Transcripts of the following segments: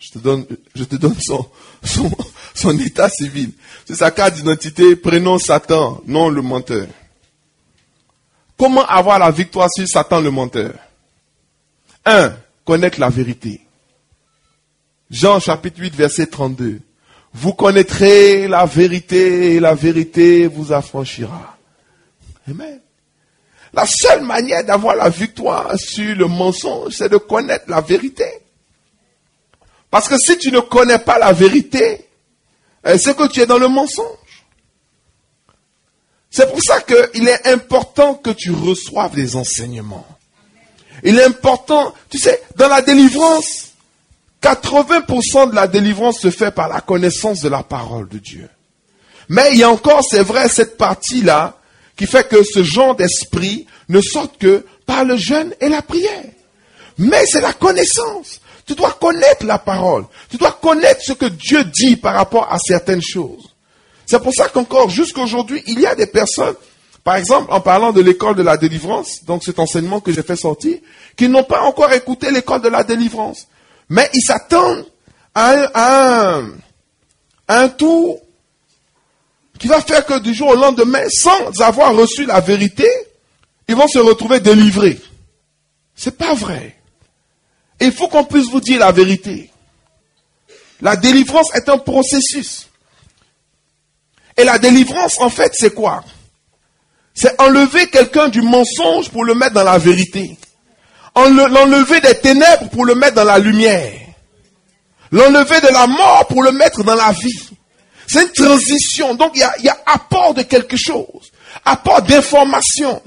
je te donne son état civil. C'est sa carte d'identité, prénom Satan, nom le menteur. Comment avoir la victoire sur Satan le menteur? 1. Connaître la vérité. Jean chapitre 8 verset 32. Vous connaîtrez la vérité et la vérité vous affranchira. Amen. La seule manière d'avoir la victoire sur le mensonge, c'est de connaître la vérité. Parce que si tu ne connais pas la vérité, c'est que tu es dans le mensonge. C'est pour ça qu'il est important que tu reçoives des enseignements. Il est important, tu sais, dans la délivrance, 80% de la délivrance se fait par la connaissance de la parole de Dieu. Mais il y a encore, c'est vrai, cette partie-là qui fait que ce genre d'esprit ne sorte que par le jeûne et la prière. Mais c'est la connaissance. Tu dois connaître la parole. Tu dois connaître ce que Dieu dit par rapport à certaines choses. C'est pour ça qu'encore, jusqu'aujourd'hui, il y a des personnes, par exemple, en parlant de l'école de la délivrance, donc cet enseignement que j'ai fait sortir, qui n'ont pas encore écouté l'école de la délivrance. Mais ils s'attendent à un tour qui va faire que du jour au lendemain, sans avoir reçu la vérité, ils vont se retrouver délivrés. C'est pas vrai. Et il faut qu'on puisse vous dire la vérité. La délivrance est un processus. Et la délivrance, en fait, c'est quoi? C'est enlever quelqu'un du mensonge pour le mettre dans la vérité. L'enlever des ténèbres pour le mettre dans la lumière. L'enlever de la mort pour le mettre dans la vie. C'est une transition. Donc, il y a apport de quelque chose. Apport d'information.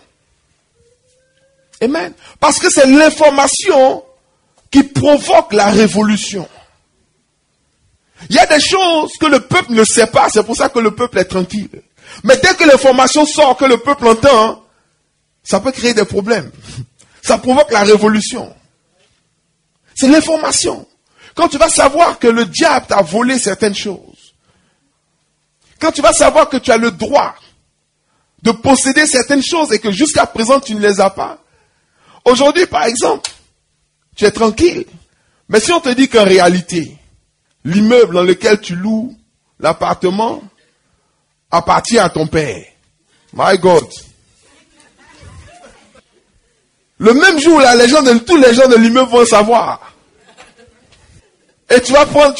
Amen. Parce que c'est l'information qui provoque la révolution. Il y a des choses que le peuple ne sait pas. C'est pour ça que le peuple est tranquille. Mais dès que l'information sort, que le peuple entend, ça peut créer des problèmes. Ça provoque la révolution. C'est l'information. Quand tu vas savoir que le diable t'a volé certaines choses, quand tu vas savoir que tu as le droit de posséder certaines choses et que jusqu'à présent tu ne les as pas. Aujourd'hui, par exemple, tu es tranquille. Mais si on te dit qu'en réalité, l'immeuble dans lequel tu loues l'appartement appartient à ton père. My God. Le même jour, là, tous les gens de l'immeuble vont savoir. Et tu vas prendre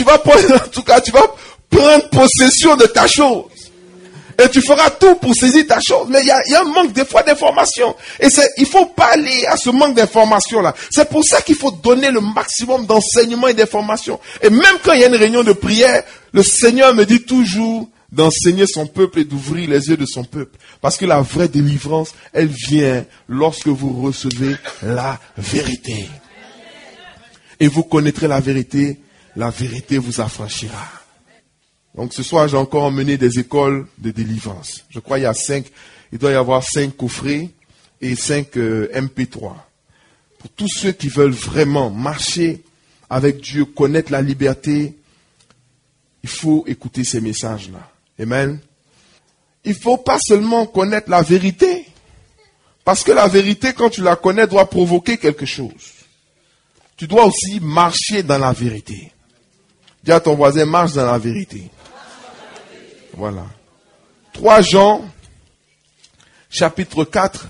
possession de ta chose. Et tu feras tout pour saisir ta chose. Mais il y a un manque des fois d'informations. Et il faut pas aller à ce manque d'informations-là. C'est pour ça qu'il faut donner le maximum d'enseignements et d'informations. Et même quand il y a une réunion de prière, le Seigneur me dit toujours d'enseigner son peuple et d'ouvrir les yeux de son peuple. Parce que la vraie délivrance, elle vient lorsque vous recevez la vérité. Et vous connaîtrez la vérité vous affranchira. Donc ce soir, j'ai encore emmené des écoles de délivrance. Je crois il doit y avoir 5 coffrets et 5 MP3. Pour tous ceux qui veulent vraiment marcher avec Dieu, connaître la liberté, il faut écouter ces messages-là. Amen. Il ne faut pas seulement connaître la vérité, parce que la vérité, quand tu la connais, doit provoquer quelque chose. Tu dois aussi marcher dans la vérité. Dis à ton voisin, marche dans la vérité. Voilà. 3 Jean, chapitre 4.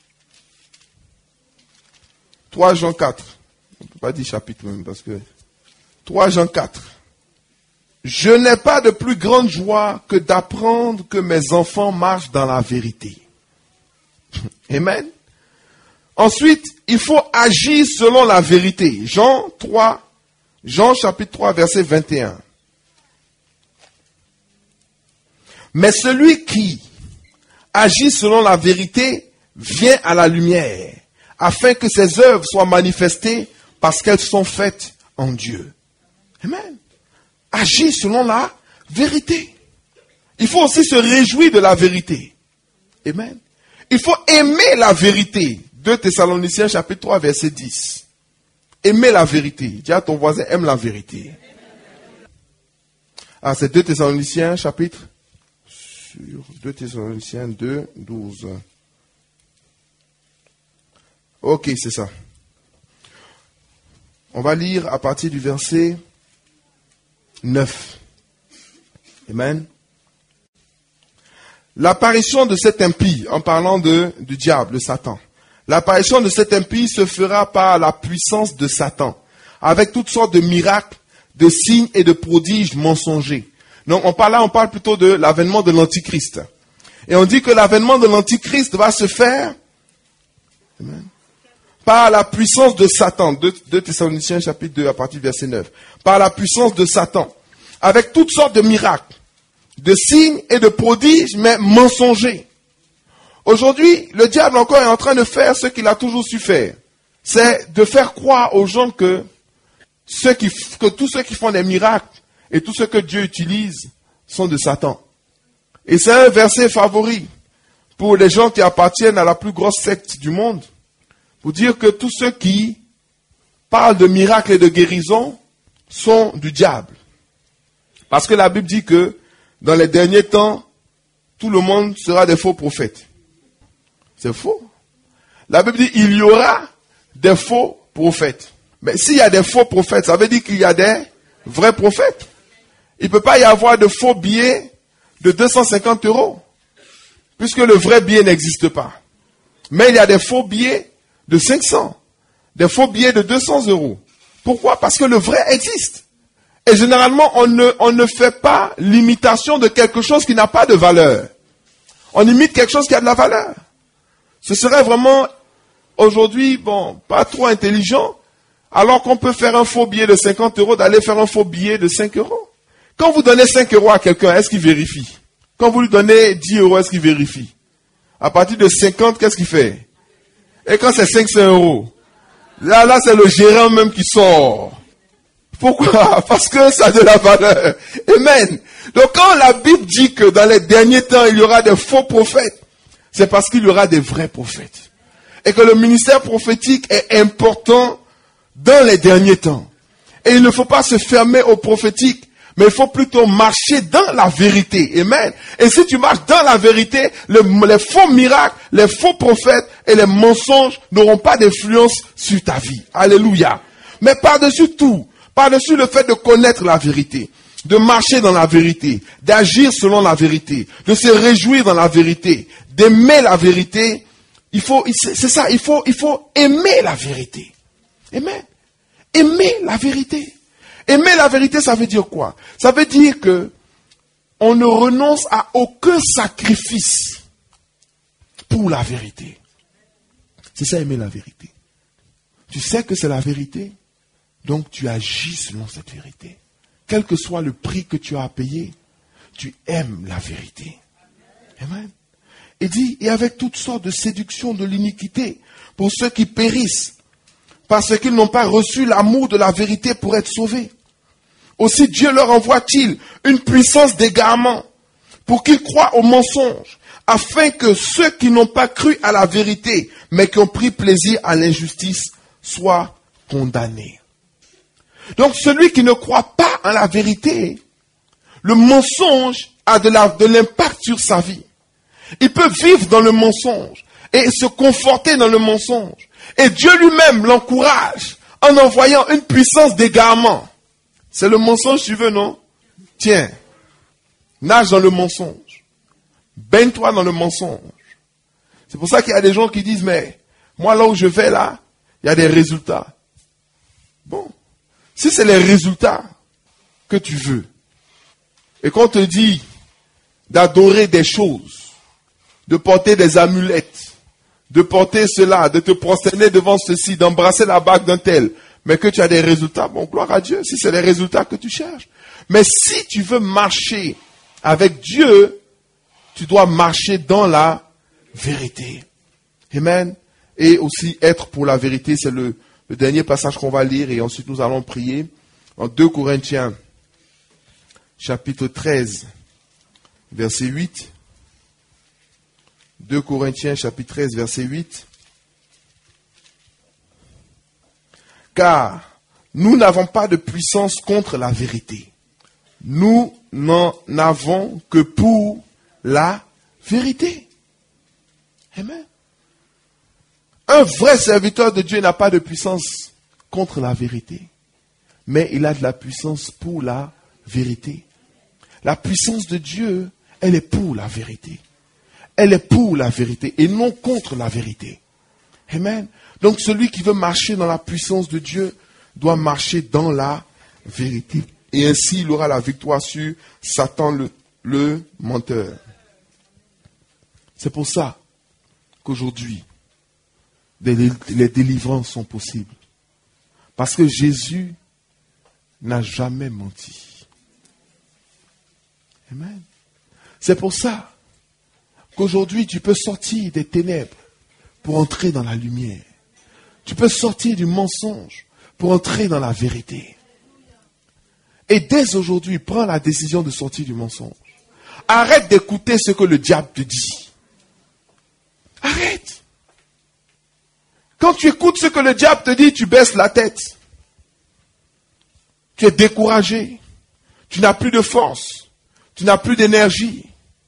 3 Jean 4. On ne peut pas dire chapitre même, parce que 3 Jean 4. Je n'ai pas de plus grande joie que d'apprendre que mes enfants marchent dans la vérité. Amen. Ensuite, il faut agir selon la vérité. Jean chapitre 3, verset 21. Mais celui qui agit selon la vérité vient à la lumière, afin que ses œuvres soient manifestées parce qu'elles sont faites en Dieu. Amen. Agir selon la vérité. Il faut aussi se réjouir de la vérité. Amen. Il faut aimer la vérité. 2 Thessaloniciens chapitre 3 verset 10. Aimer la vérité. Dis à ton voisin, aime la vérité. Ah, c'est 2 Thessaloniciens chapitre 2 Thessaloniciens 2, 12. Ok, c'est ça. On va lire à partir du verset 9. Amen. L'apparition de cet impie, en parlant du diable, de Satan, l'apparition de cet impie se fera par la puissance de Satan, avec toutes sortes de miracles, de signes et de prodiges mensongers. Donc on parle plutôt de l'avènement de l'Antichrist. Et on dit que l'avènement de l'Antichrist va se faire par la puissance de Satan. 2 Thessaloniciens chapitre 2 à partir du verset 9. Par la puissance de Satan, avec toutes sortes de miracles, de signes et de prodiges, mais mensongers. Aujourd'hui, le diable encore est en train de faire ce qu'il a toujours su faire. C'est de faire croire aux gens que tous ceux qui font des miracles et tout ce que Dieu utilise sont de Satan. Et c'est un verset favori pour les gens qui appartiennent à la plus grosse secte du monde. Pour dire que tous ceux qui parlent de miracles et de guérison sont du diable. Parce que la Bible dit que dans les derniers temps, tout le monde sera des faux prophètes. C'est faux. La Bible dit qu'il y aura des faux prophètes. Mais s'il y a des faux prophètes, ça veut dire qu'il y a des vrais prophètes. Il ne peut pas y avoir de faux billets de 250 €, puisque le vrai billet n'existe pas. Mais il y a des faux billets de 500, des faux billets de 200 €. Pourquoi? Parce que le vrai existe. Et généralement, on ne fait pas l'imitation de quelque chose qui n'a pas de valeur. On imite quelque chose qui a de la valeur. Ce serait vraiment, aujourd'hui, pas trop intelligent, alors qu'on peut faire un faux billet de 50 €, d'aller faire un faux billet de 5 €. Quand vous donnez 5 € à quelqu'un, est-ce qu'il vérifie? Quand vous lui donnez 10 €, est-ce qu'il vérifie? À partir de 50, qu'est-ce qu'il fait? Et quand c'est 500 €, là, c'est le gérant même qui sort. Pourquoi? Parce que ça a de la valeur. Amen. Donc quand la Bible dit que dans les derniers temps, il y aura des faux prophètes, c'est parce qu'il y aura des vrais prophètes. Et que le ministère prophétique est important dans les derniers temps. Et il ne faut pas se fermer au prophétique, mais il faut plutôt marcher dans la vérité. Amen. Et si tu marches dans la vérité, les faux miracles, les faux prophètes et les mensonges n'auront pas d'influence sur ta vie. Alléluia. Mais par-dessus tout, par-dessus le fait de connaître la vérité, de marcher dans la vérité, d'agir selon la vérité, de se réjouir dans la vérité, d'aimer la vérité, il faut aimer la vérité. Amen. Aimer la vérité. Aimer la vérité, ça veut dire quoi? Ça veut dire que on ne renonce à aucun sacrifice pour la vérité. C'est ça, aimer la vérité. Tu sais que c'est la vérité, donc tu agis selon cette vérité. Quel que soit le prix que tu as à payer, tu aimes la vérité. Amen. Il dit, et avec toutes sortes de séductions de l'iniquité, pour ceux qui périssent, parce qu'ils n'ont pas reçu l'amour de la vérité pour être sauvés. Aussi Dieu leur envoie-t-il une puissance d'égarement, pour qu'ils croient au mensonge, afin que ceux qui n'ont pas cru à la vérité, mais qui ont pris plaisir à l'injustice, soient condamnés. Donc celui qui ne croit pas en la vérité, le mensonge a de l'impact sur sa vie. Il peut vivre dans le mensonge et se conforter dans le mensonge. Et Dieu lui-même l'encourage en envoyant une puissance d'égarement. C'est le mensonge tu veux, non? Tiens, nage dans le mensonge. Baigne-toi dans le mensonge. C'est pour ça qu'il y a des gens qui disent, mais moi là où je vais là, il y a des résultats. Bon, si c'est les résultats que tu veux, et qu'on te dit d'adorer des choses, de porter des amulettes, de porter cela, de te prosterner devant ceci, d'embrasser la bague d'un tel, mais que tu as des résultats, bon, gloire à Dieu, si c'est les résultats que tu cherches. Mais si tu veux marcher avec Dieu, tu dois marcher dans la vérité. Amen. Et aussi être pour la vérité, c'est le dernier passage qu'on va lire et ensuite nous allons prier. En 2 Corinthiens, chapitre 13, verset 8. 2 Corinthiens, chapitre 13, verset 8. Car nous n'avons pas de puissance contre la vérité. Nous n'en avons que pour la vérité. Amen. Un vrai serviteur de Dieu n'a pas de puissance contre la vérité, mais il a de la puissance pour la vérité. La puissance de Dieu, elle est pour la vérité. Elle est pour la vérité et non contre la vérité. Amen. Donc celui qui veut marcher dans la puissance de Dieu doit marcher dans la vérité. Et ainsi il aura la victoire sur Satan le menteur. C'est pour ça qu'aujourd'hui, les délivrances sont possibles. Parce que Jésus n'a jamais menti. Amen. C'est pour ça qu'aujourd'hui, tu peux sortir des ténèbres pour entrer dans la lumière. Tu peux sortir du mensonge pour entrer dans la vérité. Et dès aujourd'hui, prends la décision de sortir du mensonge. Arrête d'écouter ce que le diable te dit. Arrête. Quand tu écoutes ce que le diable te dit, tu baisses la tête. Tu es découragé. Tu n'as plus de force. Tu n'as plus d'énergie.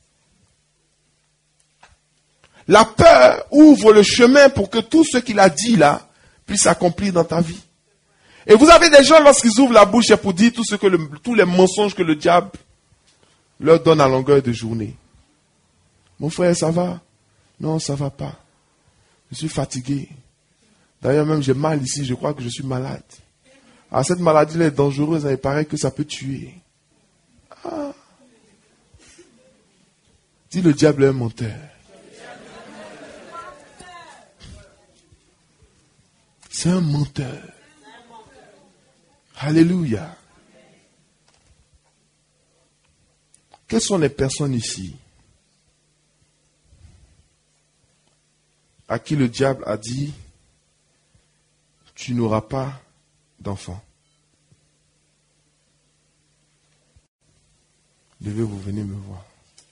La peur ouvre le chemin pour que tout ce qu'il a dit là puisse s'accomplir dans ta vie. Et vous avez des gens, lorsqu'ils ouvrent la bouche, c'est pour dire tous les mensonges que le diable leur donne à longueur de journée. Mon frère, ça va? Non, ça va pas. Je suis fatigué. D'ailleurs, même j'ai mal ici, je crois que je suis malade. Ah, cette maladie est dangereuse, il paraît que ça peut tuer. Ah. Dis, le diable est un menteur. C'est un menteur. Alléluia. Quelles sont les personnes ici à qui le diable a dit, tu n'auras pas d'enfant? Levez-vous, venez me voir.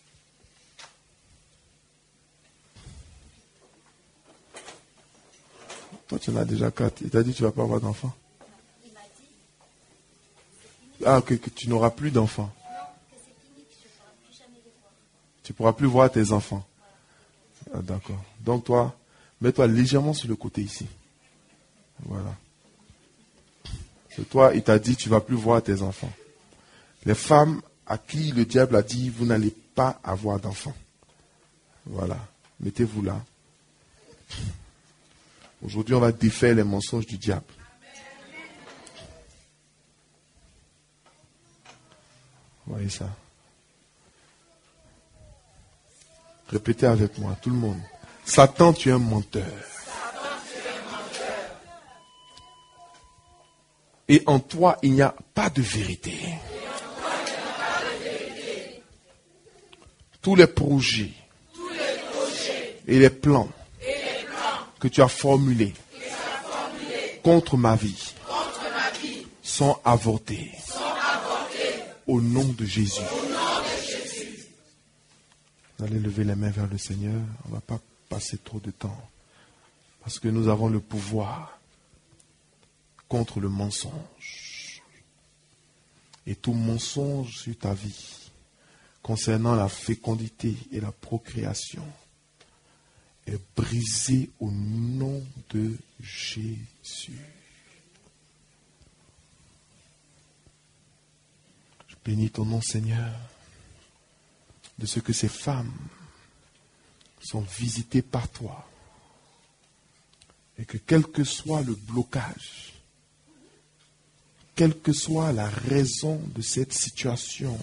Toi, tu en as déjà 4. Il t'a dit, tu ne vas pas avoir d'enfant. Ah, que tu n'auras plus d'enfants. Tu ne pourras plus voir tes enfants. Ah, d'accord. Donc toi, mets-toi légèrement sur le côté ici. Voilà. C'est toi, il t'a dit, tu ne vas plus voir tes enfants. Les femmes à qui le diable a dit, vous n'allez pas avoir d'enfants. Voilà. Mettez-vous là. Aujourd'hui, on va défaire les mensonges du diable. Voyez ça. Répétez avec moi, tout le monde. Satan, tu es un menteur. Et en toi, il n'y a pas de vérité. Tous les projets et les plans que tu as formulés contre ma vie sont avortés. Au nom de Jésus. Vous allez lever les mains vers le Seigneur. On ne va pas passer trop de temps. Parce que nous avons le pouvoir contre le mensonge. Et tout mensonge sur ta vie concernant la fécondité et la procréation est brisé au nom de Jésus. Bénis ton nom, Seigneur, de ce que ces femmes sont visitées par toi. Et que quel que soit le blocage, quelle que soit la raison de cette situation,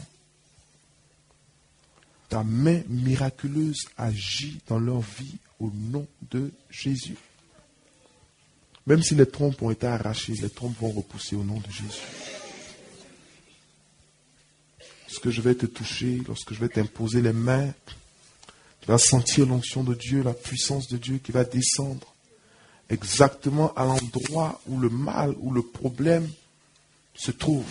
ta main miraculeuse agit dans leur vie au nom de Jésus. Même si les trompes ont été arrachées, les trompes vont repousser au nom de Jésus. Lorsque je vais te toucher, lorsque je vais t'imposer les mains, tu vas sentir l'onction de Dieu, la puissance de Dieu qui va descendre exactement à l'endroit où le mal, où le problème se trouve.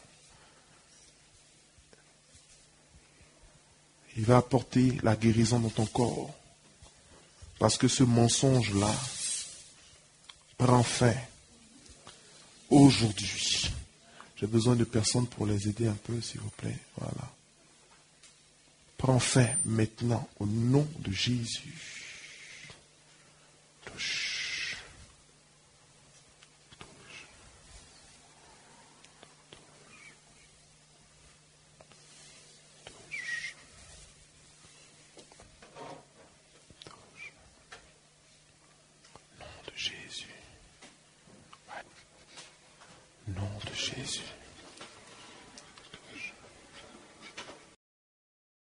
Il va apporter la guérison dans ton corps. Parce que ce mensonge-là prend fin aujourd'hui. J'ai besoin de personnes pour les aider un peu, s'il vous plaît. Voilà. Prends fin maintenant au nom de Jésus. Touche. Touche. Nom de Jésus.